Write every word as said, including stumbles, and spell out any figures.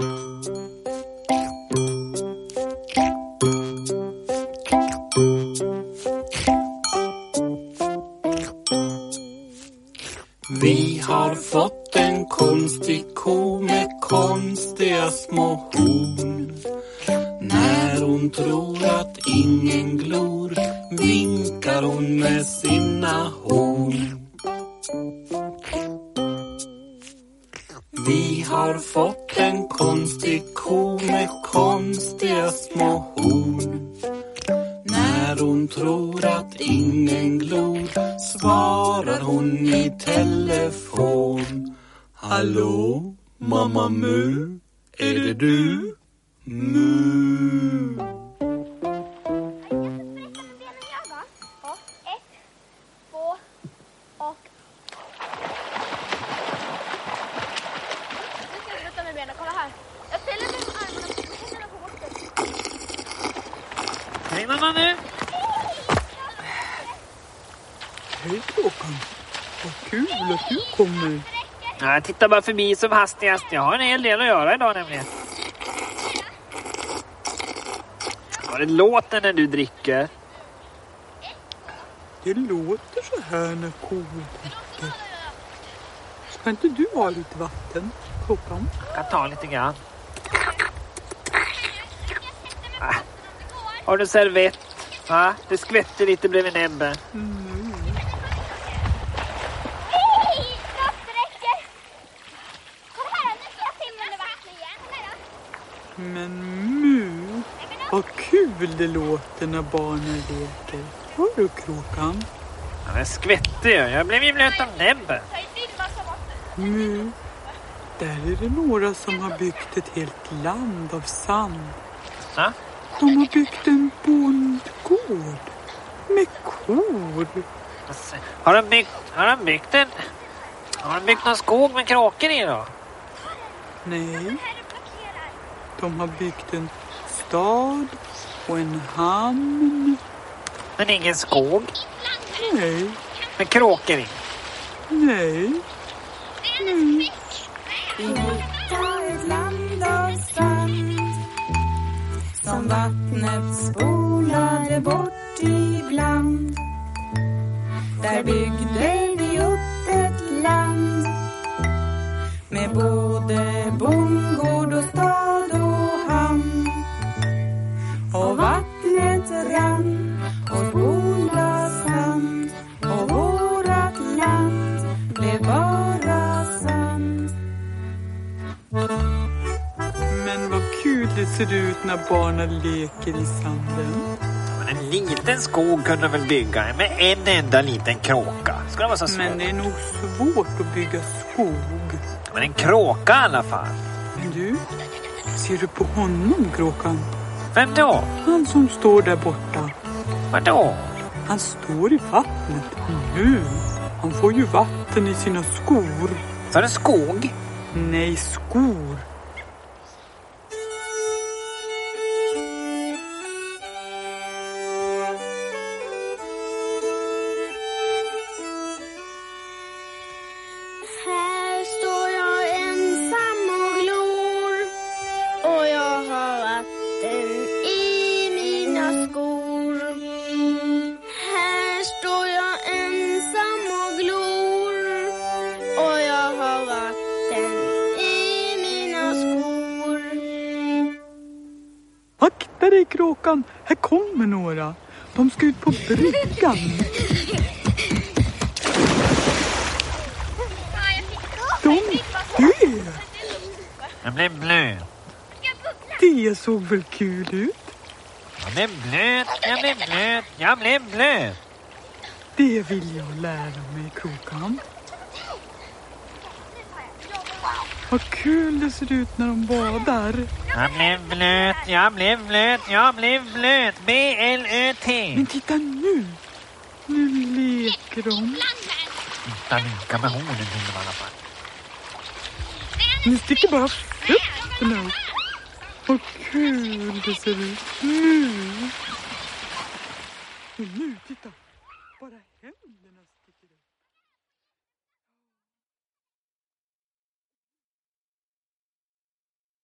Vi har fått en konstig ko med konstiga små horn. När hon tror att ingen glor vinkar hon med sina horn. Vi har fått en konstig ko med konstiga små horn. När hon tror att ingen glor svarar hon i telefon. Hallå, mamma Mu, är det du? Mu. Hej mamma nu. Hej Håkan. Vad kul att du kommer. Ja, jag tittar bara förbi som hastigast. Jag har en hel del att göra idag nämligen. Ja, det låter när du dricker. Det låter så här när kor dricker. Ska inte du ha lite vatten, Håkan? Jag kan ta lite grann. Ah. Har du servett? Ja, det skvätter lite bredvid näbben. Mm. Men Mu, vad kul det låter när barnen leker. Hör du kråkan? Ja, det skvätter ju. Jag blev ju blöt av näbben. Mu, där är det några som har byggt ett helt land av sand. Ja? De har byggt en bondgård med kor. Alltså, har de byggt, har de byggt en... Har de byggt någon skog med kråkor i då? Nej. De har byggt en stad och en hamn. Men ingen skog? Nej. Med kråkor i? Nej. Mm. Vi hittar ett land av sand som vattnet spolade bort ibland. Där byggde vi upp ett land med både bondgård och stad och hamn. Och vattnet rann och spolade sand och vårat land blev bara sand. Men vad kul det ser ut när barnen leker i sanden. Men en liten skog kunde väl bygga med en enda liten kråka. Ska det vara så svårt? Men det är nog svårt att bygga skog. Men en kråka i alla fall. Men du, ser du på honom, kråkan? Vem då? Han som står där borta. Vadå? Han står i vattnet nu. Han får ju vatten i sina skor. Så är det skog? Nej, skor. Här står jag ensam och glor och jag har vatten i mina skor. Här står jag ensam och glor och jag har vatten i mina skor. Akta dig, kråkan. Här kommer några. De ska ut på bryggan. De dör. Jag blev blöt. Det såg väl kul ut? Jag blev blöt, jag blev blöt, jag blev blöt. Det vill jag lära mig, kråkan. Vad kul det ser ut när de badar. Jag blev blöt, jag blev blöt, jag blev blöt. B L Ö T. Men titta nu. Nu leker de. Titta lika med hornen till dem i alla fall. Nu sticker bara fötterna upp. Vad kul det ser ut nu. Nu, titta.